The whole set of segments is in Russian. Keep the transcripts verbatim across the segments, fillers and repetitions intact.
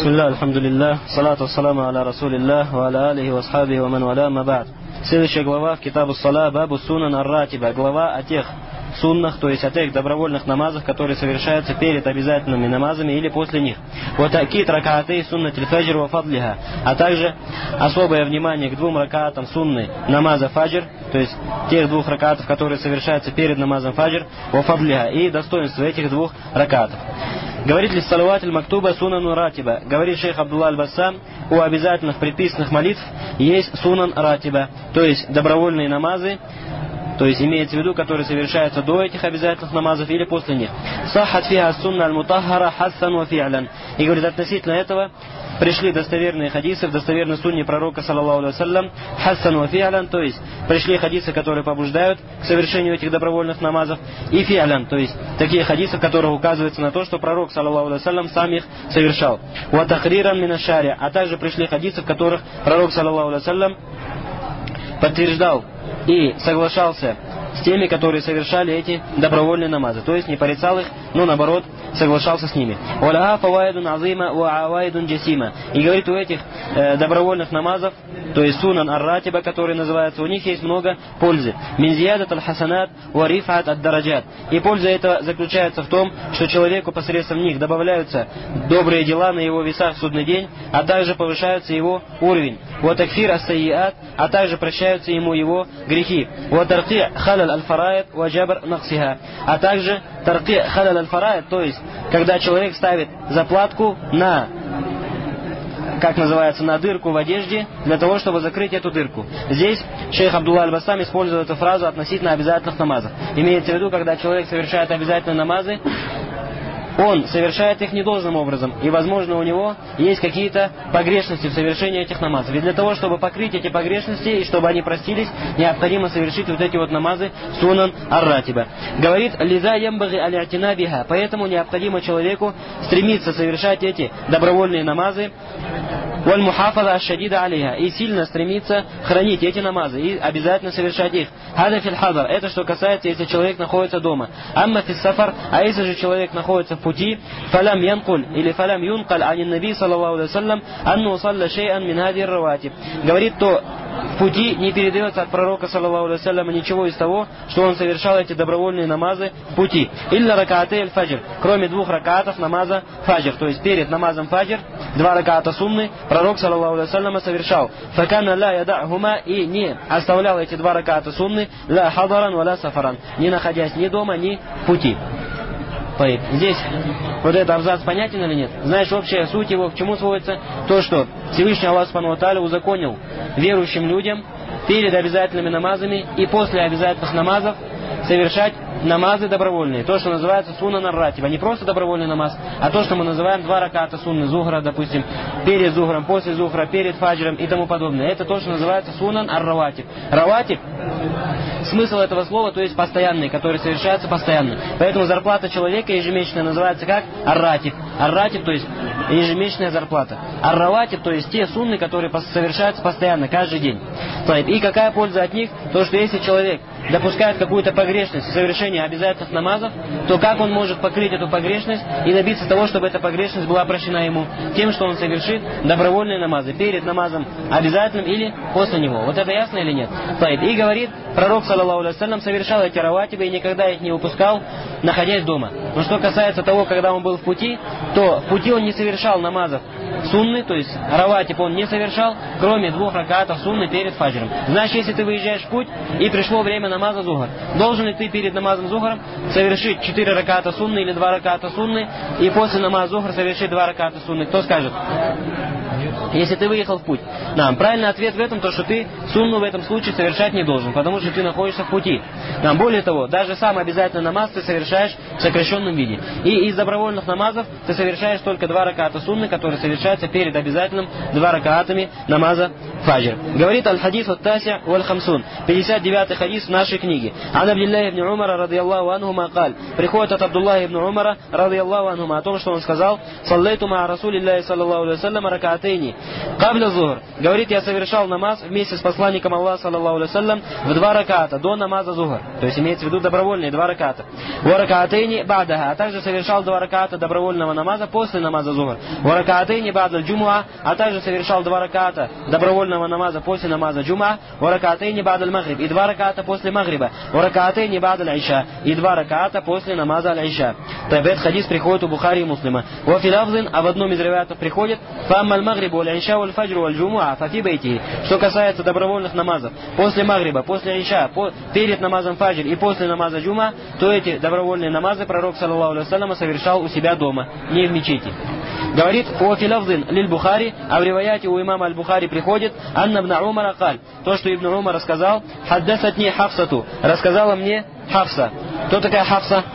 Бисмилля, альхамдулилля, салату ассаламу аля расулилля, ва аля алихи ва асхабихи ва ман валя, ма ба'д. Следующая глава в Китабу Сала, Бабу Сунан ар-Ратиба, глава о тех суннах, то есть о тех добровольных намазах, которые совершаются перед обязательными намазами или после них. Вот такие ракааты суннатиль фаджр ва фадлиха, а также особое внимание к двум ракаатам сунны намаза фаджр, то есть тех двух ракаатов, которые совершаются перед намазом фаджр, ва фадлиха, и достоинство этих двух ракаатов. Говорит ли салават аль-мактуба сунану ратиба? Говорит шейх Абдулла аль-Бассам, у обязательных предписанных молитв есть сунан ратиба, то есть добровольные намазы, то есть имеется в виду, которые совершаются до этих обязательных намазов или после них. Сахат фиха сунна аль-мутахара хассан ва фи'лян. И говорит, относительно этого пришли достоверные хадисы в достоверной сунне пророка саллаллаху алейхи ва саллям хассан ва фи'лян, то есть пришли хадисы, которые побуждают к совершению этих добровольных намазов, и фи'лян, то есть такие хадисы, в которых указывается на то, что пророк саллаллаху алейхи ва саллям сам их совершал. Ва тахриран мин аш-шари', а также пришли хадисы, в которых пророк саллаллаху алейхи ва саллям подтверждал и соглашался с теми, которые совершали эти добровольные намазы. То есть не порицал их, но наоборот соглашался с ними. И говорит, у этих э, добровольных намазов, то есть сунан ар-ратиба, которые называются, у них есть много пользы. Минзиядат аль-хасанат ва рифат ад-дараджат. И польза эта заключается в том, что человеку посредством них добавляются добрые дела на его весах в судный день, а также повышается его уровень. Ва такфир ас-сайиат, а также прощаются ему его грехи. Ва тарки халал аль-фараид ва джабр нахсиха, а также тарки халал аль-фараид, то есть когда человек ставит заплатку на, как называется, на дырку в одежде, для того, чтобы закрыть эту дырку. Здесь шейх Абдулла аль-Бассам использует эту фразу относительно обязательных намазов. Имеется в виду, когда человек совершает обязательные намазы, он совершает их недолжным образом, и, возможно, у него есть какие-то погрешности в совершении этих намазов. И для того, чтобы покрыть эти погрешности, и чтобы они простились, необходимо совершить вот эти вот намазы сунан ар-ратиба. Говорит, лиза ямбаги аля-атина биха, поэтому необходимо человеку стремиться совершать эти добровольные намазы, валь-мухафаза аш-шадида алейха, и сильно стремиться хранить эти намазы, и обязательно совершать их. Хада фил хадар, это что касается, если человек находится дома. Амма фис сафар, а если же человек находится в пути, фалям янкуль, или фалям юнкаль анин наби саллаллаху алейхи ва саллям, анну салля шей'ан мин хади ар-раватиб. Говорит, то в пути не передается от пророка саллаллаху алейхи ва салляма ничего из того, что он совершал эти добровольные намазы в пути. Илля ракааты аль-фаджр, кроме двух ракаатов намаза фаджр, то есть перед намазом фаджр, два ракаата сунны, пророк саллаллаху алейхи ва салляма совершал. Факана ла ядахума, и не оставлял эти два ракаата сунны, ла хадаран ва ла сафаран, не находясь ни дома, ни в пути. Здесь вот этот абзац понятен или нет? Знаешь, общая суть его к чему сводится? То, что Всевышний Аллах Субхану ва Тааля узаконил верующим людям перед обязательными намазами и после обязательных намазов совершать намазы добровольные. То, что называется сунан ар-ратиба. Не просто добровольный намаз, а то, что мы называем два раката сунны, зухра, допустим, перед зухром, после зухра, перед фаджром и тому подобное. Это то, что называется сунан ар-раватиб. Раватиб, смысл этого слова, то есть постоянный, который совершается постоянно. Поэтому зарплата человека ежемесячная называется как ар-ратиб. Ар-ратиб, то есть ежемесячная зарплата. Ар-раватиб, то есть те сунны, которые совершаются постоянно, каждый день. И какая польза от них? То, что если человек допускает какую-то погрешность в совершении обязательных намазов, то как он может покрыть эту погрешность и добиться того, чтобы эта погрешность была прощена ему? Тем, что он совершит добровольные намазы перед намазом обязательным или после него. Вот это ясно или нет? И говорит, пророк саллаллаху алейхи ва саллям совершал эти раватибы и никогда их не упускал, находясь дома. Но что касается того, когда он был в пути, то в пути он не совершал намазов сунны, то есть раватиб он не совершал, кроме двух ракатов сунны перед фаджром. Значит, если ты выезжаешь в путь и пришло время намаза зухр, должен ли ты перед намазом зухром совершить четыре раката сунны или два раката сунны и после намаза зухр совершить два раката сунны? Кто скажет? Если ты выехал в путь. Да, правильный ответ в этом, то, что ты сунну в этом случае совершать не должен, потому что ты находишься в пути. Да, более того, даже сам обязательный намаз ты совершаешь в сокращенном виде. И из добровольных намазов ты совершаешь только два раката сунны, которые совершаются перед обязательным два ракаатами намаза фаджр. Говорит аль-хадис ат-таси' валь-хамсун, пятьдесят девятый хадис в нашей книге. Ан Абдуллах ибн Умара радийаллаху анхума каль. Приходит от Абдуллаха ибн Умара радийаллаху анхума о том, что он сказал: «Саллайту ма расулиллахи саллаллаху алейхи ва саллям ракаатей ракаатейни кабля зухр. Говорит, я совершал намаз вместе с посланником Аллаха, саллаллаху алейхи вассалям, в два раката, до намаза зухр. То есть имеется в виду добровольные два раката. Ва ракаатейни ба'даха, а также совершал два раката добровольного намаза после намаза зухр. Ва ракаатейни ба'даль джумуа, а также совершал два раката добровольного намаза после намаза джумуа. Ва ракаатейни ба'даль магриб, и два раката после магриба. Ва ракаатейни ба'даль иша, и два раката после намаза аль-иша. Этот хадис приходит у Бухари и Муслима. Ва фи лафзин, а в одном из риваятов приходит: фаммаль магрибу аль-иша валь фаджру валь джумуа фа фи бейти. Что касается добровольных намазов после магриба, после иша, по, перед намазом фаджр и после намаза джума, то эти добровольные намазы пророк, саллаллаху алейхи вассалям, совершал у себя дома, не в мечети. Говорит, о филавзин лиль Бухари, а в риваяте у имама аль-Бухари приходит: анна ибн Умара каль, то, что ибн Умар рассказал, хаддасатни Хафсату, рассказала мне Хафса. Кто такая Хафса?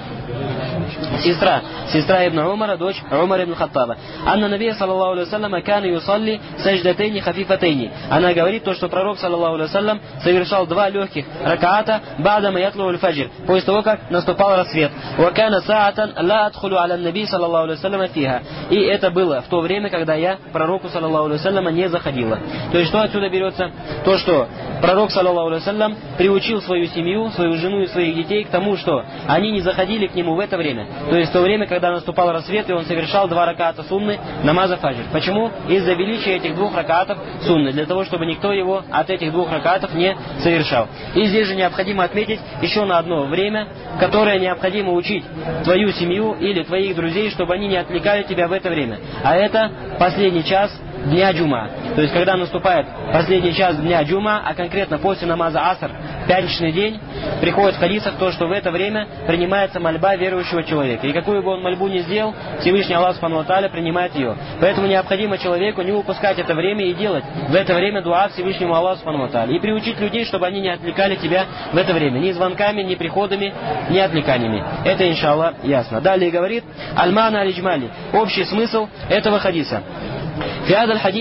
Сестра, сестра ибн Умара, дочь Умар ибн Хаттаба. Анна Набия, саллаллаху алейхи вассалям, кана юсалли саждатейни хафифатейни. Она говорит то, что пророк, саллаллаху алейхи вассалям, совершал два легких ракаата бада маятлу аль-фаджр, после того, как наступал рассвет. Ва кана саатан ла адхулу аля наби, саллаллаху алейхи вассалям, фиха. И это было в то время, когда я пророку, саллаллаху алейхи вассалям, не заходила. То есть что отсюда берется? То, что пророк, саллаллаху алейхи вассалям, приучил свою семью, свою жену и своих детей к тому, что они не заходили к нему в это время. То есть в то время, когда наступал рассвет, и он совершал два раката сунны намаза фаджр. Почему? Из-за величия этих двух ракатов сунны, для того, чтобы никто его от этих двух ракатов не совершал. И здесь же необходимо отметить еще на одно время, которое необходимо учить твою семью или твоих друзей, чтобы они не отвлекали тебя в это время. А это последний час дня джума. То есть, когда наступает последний час дня джума, а конкретно после намаза аср, пятничный день, приходит в хадисах то, что в это время принимается мольба верующего человека. И какую бы он мольбу ни сделал, Всевышний Аллах субхану ва тааля принимает ее. Поэтому необходимо человеку не упускать это время и делать в это время дуа Всевышнему Аллаху субхану ва тааля. И приучить людей, чтобы они не отвлекали тебя в это время. Ни звонками, ни приходами, ни отвлеканиями. Это, иншаллах, ясно. Далее говорит: аль-мана аль-иджмали. Общий смысл этого хадиса. В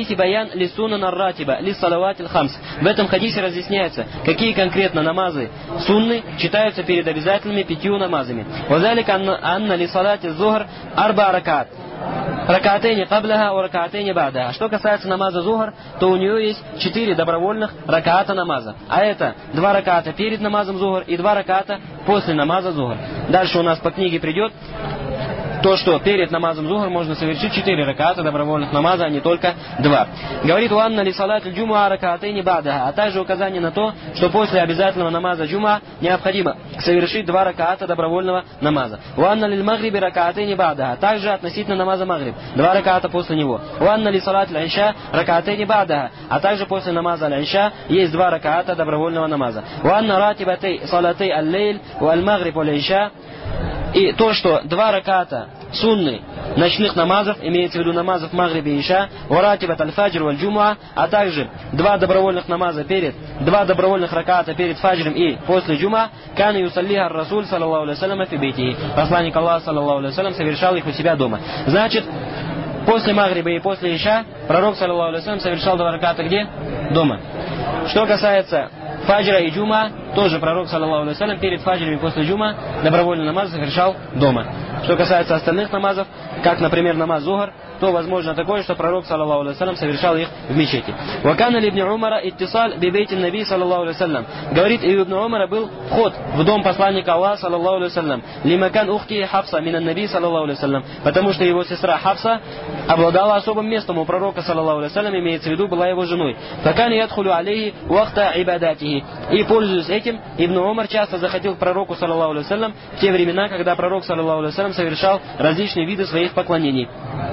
этом хадисе разъясняется, какие конкретно намазы сунны читаются перед обязательными пятью намазами. Ракаатейни кабляха у ракаатейни ба'даха. Что касается намаза зухр, то у нее есть четыре добровольных ракаата намаза. А это два ракаата перед намазом зухр и два ракаата после намаза зухр. Дальше у нас по книге придет то, что перед намазом зухр можно совершить четыре ракаата добровольных намаза, а не только два. Говорит: уанна ли салат джумуа ракаатейни ба'даха, а также указание на то, что после обязательного намаза джума необходимо совершить два ракаата добровольного намаза. Уанна ли магриби ракаатейни ба'даха, также относительно намаза магриб, два ракаата после него. Уанна ли салат аль-иша ракаатейни ба'даха, а также после намаза аль-иша есть два ракаата добровольного намаза. Уанна ратибатей салатей аль-лейль валь-магриб валь-иша. И то, что два раката сунны ночных намазов, имеется в виду намазов магриби и иша, варатибат аль-фаджр валь-джумуа, а также два добровольных намаза перед, два добровольных раката перед фаджром и после джума, кана юсаллиха расуль, саллаллаху алейхи вассалям, фи бейти. Посланник Аллаха, саллаллаху алейхи вассалям, совершал их у себя дома. Значит, после магриба и после иша пророк, саллаллаху алейхи вассалям, совершал два раката где? Дома. Что касается фаджра и джума, тоже пророк, саллаллаху алейхи вассалям, перед фаджром и после джума добровольный намаз совершал дома. Что касается остальных намазов, как, например, намаз зухр, то возможно такое, что пророк, саллаллаху алейхи вассалям, совершал их в мечети. Вакана ли ибн Умара иттисаль бибейти наби, саллаллаху алейхи вассалям. Говорит, и у ибн Умара был вход в дом посланника Аллаха, саллаллаху алейхи вассалям. Лимакан ухти Хафса минан наби, саллаллаху алейхи вассалям. Потому что его сестра Хафса обладала особым местом у пророка, саллаллаху алейхи вассалям, имеется в виду, была его женой. Факан ядхулю алейхи вахта ибадатихи. И, пользуясь этим, ибн Умар часто заходил к пророку, саллаллаху алейхи вассалям, в те времена, когда пророк, саллаллаху алейхи вассалям, совершал различные виды своих поклонений.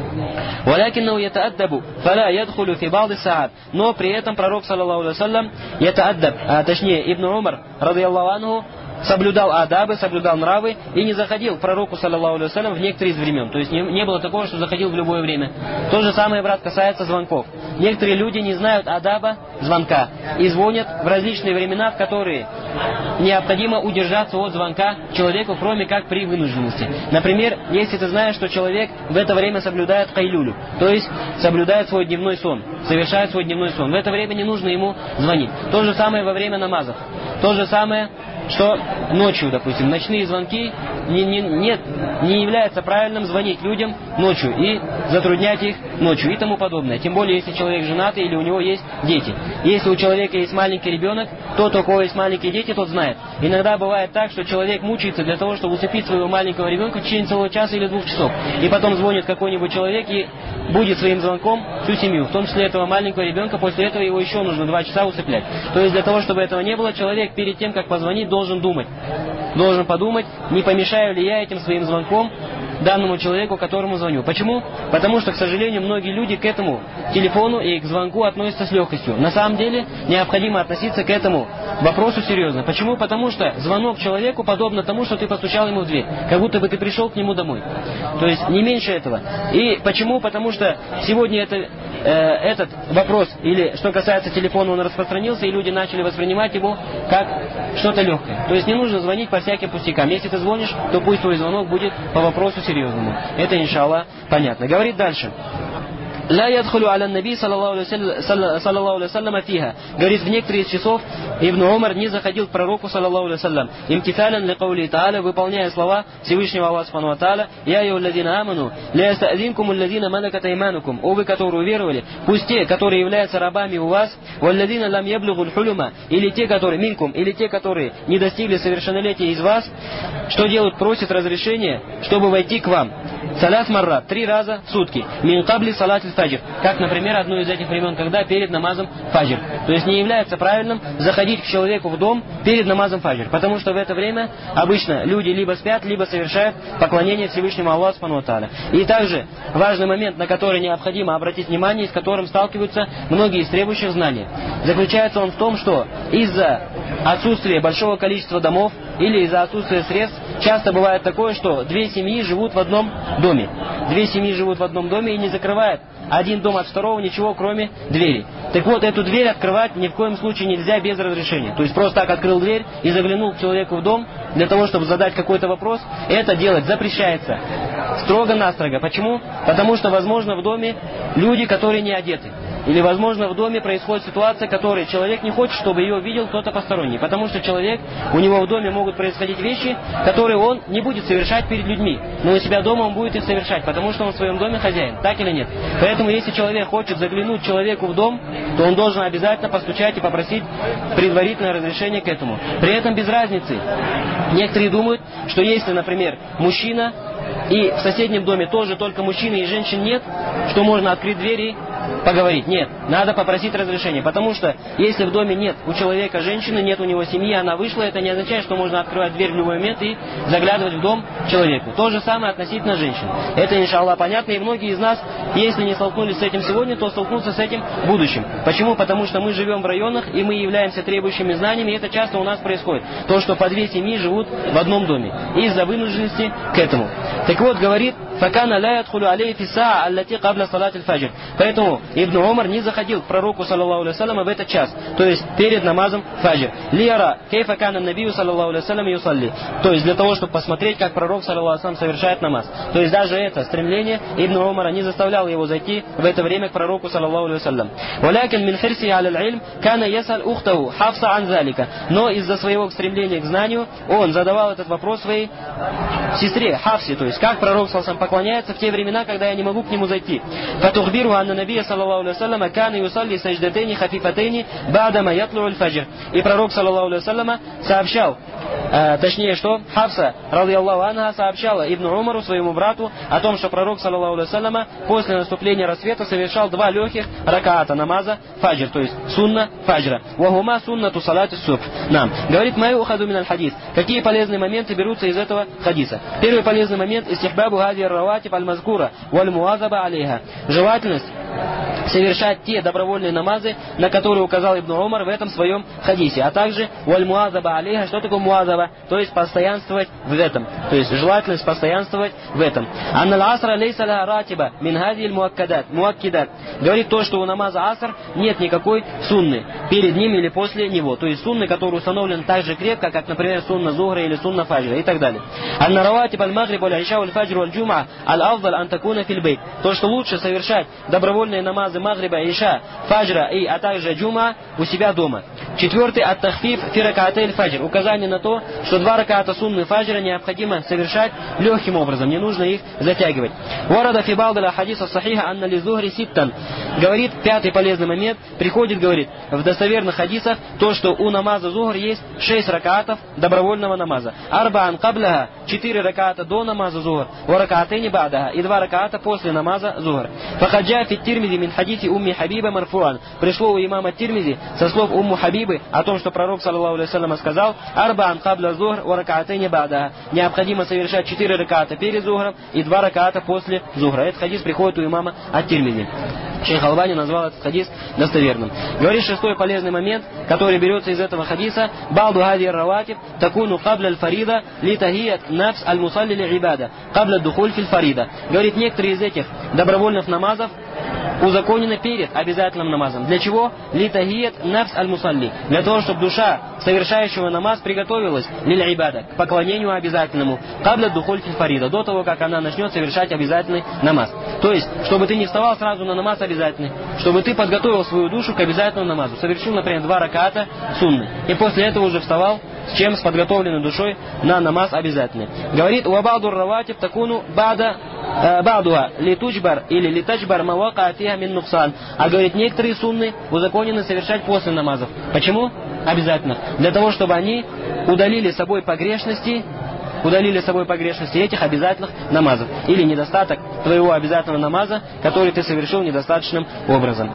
ولكنه يتأدب فلا يدخل في بعض الساعات. Но при этом пророк, саллаллаху алейхи вассалям, يتأدب, а точнее ибн Умар, радийаллаху анху, соблюдал адабы, соблюдал нравы и не заходил к пророку, саллаллаху алейхи вассалям, в некоторые из времен. То есть не, не было такого, что заходил в любое время. То же самое, брат, касается звонков. Некоторые люди не знают адаба звонка и звонят в различные времена, в которые необходимо удержаться от звонка человеку, кроме как при вынужденности. Например, если ты знаешь, что человек в это время соблюдает кайлюлю, то есть соблюдает свой дневной сон, совершает свой дневной сон, в это время не нужно ему звонить. То же самое во время намазов. То же самое, что ночью, допустим, ночные звонки не, не, нет, не является правильным звонить людям ночью и затруднять их ночью и тому подобное. Тем более, если человек женатый или у него есть дети. Если у человека есть маленький ребенок, тот, у кого есть маленькие дети, тот знает. Иногда бывает так, что человек мучается для того, чтобы усыпить своего маленького ребенка в течение целого часа или двух часов. И потом звонит какой-нибудь человек и будет своим звонком всю семью, в том числе этого маленького ребенка, после этого его еще нужно два часа усыплять. То есть для того, чтобы этого не было, человек перед тем, как позвонить, должен думать. Должен подумать, не помешаю ли я этим своим звонком данному человеку, которому звоню. Почему? Потому что, к сожалению, многие люди к этому телефону и к звонку относятся с легкостью. На самом деле, необходимо относиться к этому вопросу серьезно. Почему? Потому что звонок человеку подобно тому, что ты постучал ему в дверь. Как будто бы ты пришел к нему домой. То есть, не меньше этого. И почему? Потому что сегодня это, э, этот вопрос, или что касается телефона, он распространился, и люди начали воспринимать его как что-то легкое. То есть, не нужно звонить по всяким пустякам. Если ты звонишь, то пусть твой звонок будет по вопросу серьезному. Это, иншаллах, понятно. Говорит дальше. لا يدخل على النبي صلى الله عليه وسلم صلى الله عليه وسلم فيها. Говорит, в некоторые из часов Ибн Умар не заходил к пророку саллаллаху алейхи вассалям. Имтиталян ли каули та'аля, выполняя слова Всевышнего Аллаха субхану ва та'аля: Я айюхаллазина аману ля яста'зинкум аллазина малакат айманукум. О вы, которые уверовали, пусть те, которые являются рабами у вас, валлазина лам яблугуль хулюма, или те, которые минкум, или те, которые не достигли совершеннолетия из вас, что делают? Просят разрешения, чтобы войти к вам. Салят маррат, три раза в сутки. Мин кабли салат фаджр. Как, например, одно из этих времен, когда перед намазом фаджр. То есть не является правильным заходить к человеку в дом перед намазом фаджр. Потому что в это время обычно люди либо спят, либо совершают поклонение Всевышнему Аллаху субхану ва тааля. И также важный момент, на который необходимо обратить внимание, с которым сталкиваются многие из требующих знания. Заключается он в том, что из-за отсутствия большого количества домов или из-за отсутствия средств часто бывает такое, что две семьи живут в одном доме. Две семьи живут в одном доме и не закрывают один дом от второго ничего, кроме двери. Так вот, эту дверь открывать ни в коем случае нельзя без разрешения. То есть просто так открыл дверь и заглянул к человеку в дом для того, чтобы задать какой-то вопрос. Это делать запрещается. Строго-настрого. Почему? Потому что, возможно, в доме люди, которые не одеты. Или, возможно, в доме происходит ситуация, которой человек не хочет, чтобы ее видел кто-то посторонний. Потому что человек, у него в доме могут происходить вещи, которые он не будет совершать перед людьми. Но у себя дома он будет их совершать, потому что он в своем доме хозяин. Так или нет? Поэтому, если человек хочет заглянуть человеку в дом, то он должен обязательно постучать и попросить предварительное разрешение к этому. При этом без разницы. Некоторые думают, что если, например, мужчина, и в соседнем доме тоже только мужчины и женщин нет, что можно открыть двери и поговорить. Нет, надо попросить разрешения. Потому что если в доме нет у человека женщины, нет у него семьи, она вышла, это не означает, что можно открывать дверь в любой момент и заглядывать в дом человеку. То же самое относительно женщин. Это, иншаллах, понятно. И многие из нас, если не столкнулись с этим сегодня, то столкнутся с этим в будущем. Почему? Потому что мы живем в районах, и мы являемся требующими знаниями, и это часто у нас происходит. То, что по две семьи живут в одном доме. Из-за вынужденности к этому. Так вот, говорит, «Факана ля ядхулю алейхи фи саа аллати кабля салат аль-фаджр». Поэтому Ибн Умар не заходил к пророку, саллаллаху алейхи вассалям, в этот час, то есть перед намазом фаджр. «Лияра кейфа кана набию, саллаллаху алейхи вассалям, юсалли». То есть для того, чтобы посмотреть, как пророк, саллаллаху алейхи вассалям, совершает намаз. То есть даже это стремление Ибн Умара не заставляло его зайти в это время к пророку, саллаллаху алейхи вассалям. «Валякин мин хирси аля аль-илм кана ясаль ухтаху Хафса ан залика». Но из-за своего стремления к знанию он задавал этот вопрос своей сестре Хафсе, то есть как пророк, саллаллаху алейхи вассалям, поклоняется в те времена, когда я не могу к нему зайти. «Фатухбиру анна набия, саллаллаху алейхи вассалям, кана юсалли саждатейни хафифатейни ба'дама ятлу аль-фаджр». И пророк, саллаллаху алейхи вассалям, сообщал, э, точнее, что Хафса, радийаллаху анха, сообщала Ибн Умару, своему брату, о том, что пророк, саллаллаху алейхи вассалям, после наступления рассвета совершал два легких ракаата намаза фаджр, то есть сунна фаджра. «Вахума суннату салати субх». Нам. Говорит, «Маю ухаду миналь хадис». Какие полезные моменты берутся из этого хадиса? Первый полезный момент — истихбабу хади раватиб аль-мазкура валь муазаба алейха. Желательность совершать те добровольные намазы, на которые указал Ибн Умар в этом своем хадисе. А также валь муазаба алейха. Что такое муазаба? То есть постоянствовать в этом. То есть желательность постоянствовать в этом. Анналь асра лейса ла ратиба мин хади муаккадат. Муаккидат. Говорит то, что у намаза аср нет никакой сунны перед ним или после него. То есть сунны, которые установлены так же крепко, как, например, сунна зухра или сунна фаджра и так далее. Анна раватиб аль-магриб аль-иша аль-фаджр аль-джума аль-афдаль антакуна фильбейт. То, что лучше совершать добровольные намазы магриба, иша, фаджра и, а также джума у себя дома. Четвертый ат-тахфиф фи ракаатей фаджр. Указание на то, что два ракаата сунны фаджра необходимо совершать легким образом, не нужно их затягивать. Варада фи ба'д хадиса сахиха анна ли зухри ситтан. Говорит, пятый полезный момент, приходит, говорит, в достоверных хадисах, то, что у намаза зухр есть шесть ракаатов добровольного намаза. Арбаан кабляха, четыре ракаата до намаза зухр, ва ракаатейни ба'даха, и два ракаата после намаза зухр. Фахаджа фи тирмизи мин хадиси умми хабиба марфуан. Пришло у имама Тирмизи со слов умму Хабибы о том, что пророк, саллаллаху алейхи вассалям, сказал: «Арбаан кабля зухр ва ракаатейни ба'даха». Необходимо совершать четыре ракаата перед зухром и два ракаата после зухра. Этот хадис приходит у имама ат-Тирмизи. Шейх Албани назвал этот хадис достоверным. Говорит, шестой полезный момент, который берется из этого хадиса: «Ба'ду хади раватиб такуну кабля аль-фарида ли тахият нафс аль-мусалли ли ибада кабля духуль фил фарида». Говорит, некоторые из этих добровольных намазов узаконены перед обязательным намазом. Для чего? Ли тахият нафс аль-мусалли. Для того, чтобы душа совершающего намаз приготовилась лиль ибада, к поклонению обязательному, кабля духуль фил фарида, до того, как она начнет совершать обязательный намаз. То есть, чтобы ты не вставал сразу на намаз обязательный, чтобы ты подготовил свою душу к обязательному намазу. Совершил, например, два ракаата сунны. И после этого уже вставал с чем? С подготовленной душой на намаз обязательный. Говорит, уабаду раватиб такуну бада бадуа литуджбар или литаджбар мавака фиха мин нуксан. А говорит, некоторые сунны узаконены совершать после намазов. Почему? Обязательно. Для того, чтобы они удалили собой погрешности, удалили собой погрешности этих обязательных намазов. Или недостаток твоего обязательного намаза, который ты совершил недостаточным образом.